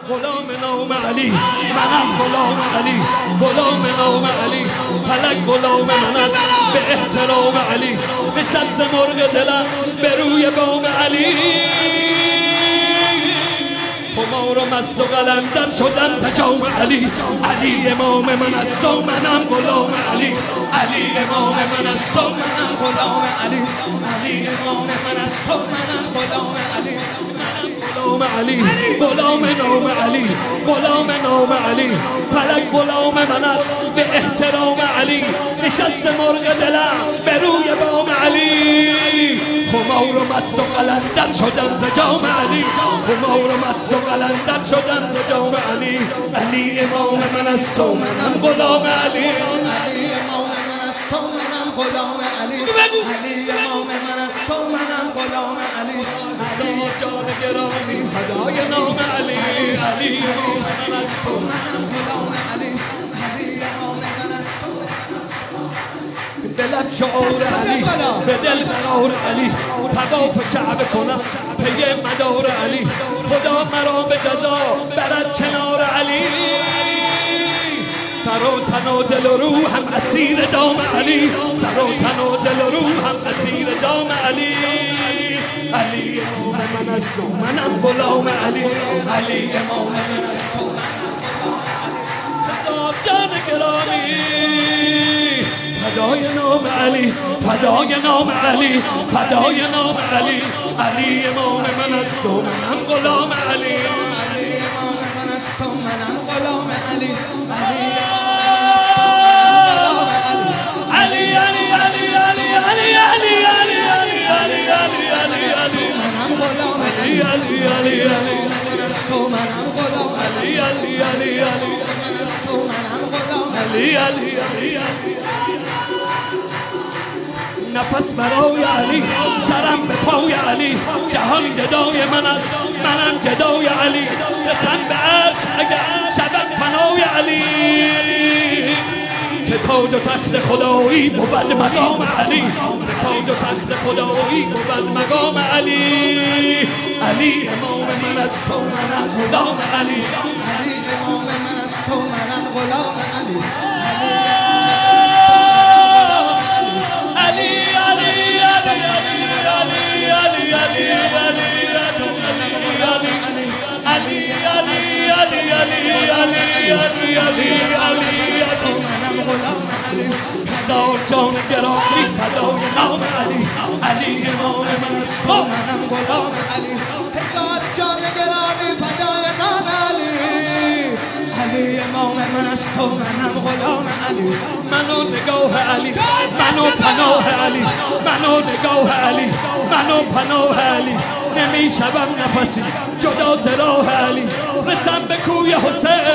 غلام نام علی، منم غلام علی، غلام نام علی، فلک غلام من است به احترام علی، نشست مرغ دلم به روی بام علی، خمار و مست و قلندر شدم ز جام علی، علی امام من است و منم غلام علی، علی امام من است و منم غلام علی، علی امام من است و منم غلام علی، غلام علی، غلام نام علی، غلام نام علی، فلک غلام من است به احترام علی، نشست مرغ دلم به روی بام علی، خمار و مست و قلندر شدم ز جام علی، خمار و مست و قلندر شدم ز جام علی، علی امام من است و منم غلام علی، علی امام من است و منم غلام علی، علی امام من است و منم غلام علی، علی جان گرامی فدای نام علی، علی امام من است و منم غلام علی، علی امام من است و به لب شعار علی، به دل قرار علی، طواف کعبه کنم پی مدار علی، خدا مرا به جزا برد کنار علی، سر و تن و دل و روحم اسیر دام علی، سر و تن و دل و روحم اسیر دام علی، علی امام من است و منم غلام علی، علی امام من است و منم غلام علی، جان گرامی فدای نام علی، فدای نام علی، فدای نام علی، علی امام من است و منم غلام علی، علی امام من است و منم غلام علی، علی علی علی علی علی علی علی علی علی علی علی منم غلام علی، علی علی علی من است و منم غلام علی، علی علی علی من است و منم غلام علی، علی علی علی نفس برای علی، سرم به پای علی، جهان گدای من است منم گدای علی، رسم به عرش اگر شبم فنای علی، که تاج و تخت خدایی بود مقام علی، تاج و تخت خدایی بود مقام علی، علی امام من است و منم غلام علی، علی امام من است و منم غلام علی، هزار جان گرامی فدای نام علی، علی امام من است و منم غلام علی، هزار جان گرامی فدای نام علی، علی امام من است و منم غلام علی، منو نگاه علی، منو پناه علی، منو نگاه علی، منو پناه علی، نمی شوم نفسی جدا ز راه علی، رسم به کوی حسین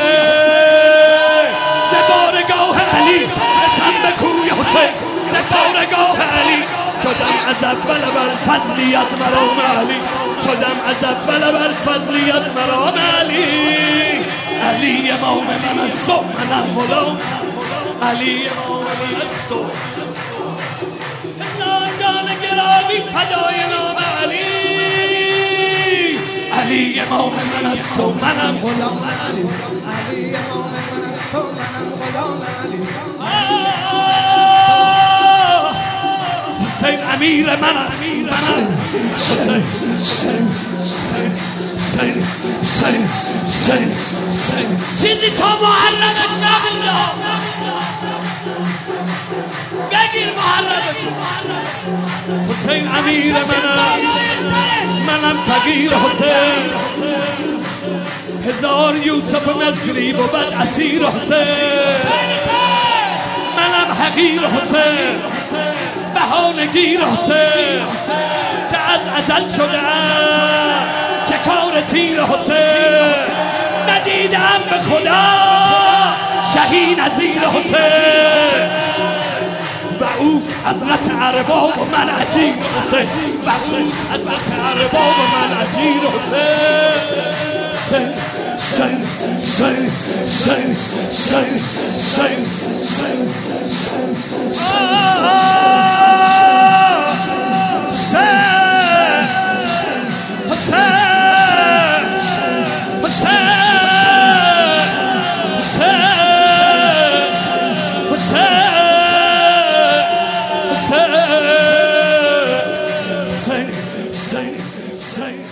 ز بارگاه علی، رسم به کوی حسین ز بارگاه علی، شدم از اول بر فضلی از مرام علی، شدم از اول بر فضلی از مرام علی، علی امام من است و منم غلام علی، امام من است و هزار جان گرامی فدای نام علی، علی امام من است و منم غلام علی، علی امام من است و منم غلام علی، حسین امیر من است، حسین چیزی تا محرمش نبوده، بگیر محرمتون، حسین امیر من است، منم تغییر حسین، هزار یوسف مصری بود اسیر حسین، منم حقیر حسین، بهانگیر حسین، که از ازل شده چه کار تیر حسین، ندیدم به خدا شهی نظیر حسین، و او حضرت ارباب و من عجیر حسین، و او حضرت ارباب و من عجیر حسین، حسین حسین حسین حسین حسین حسین حسین حسین حسینی حسینی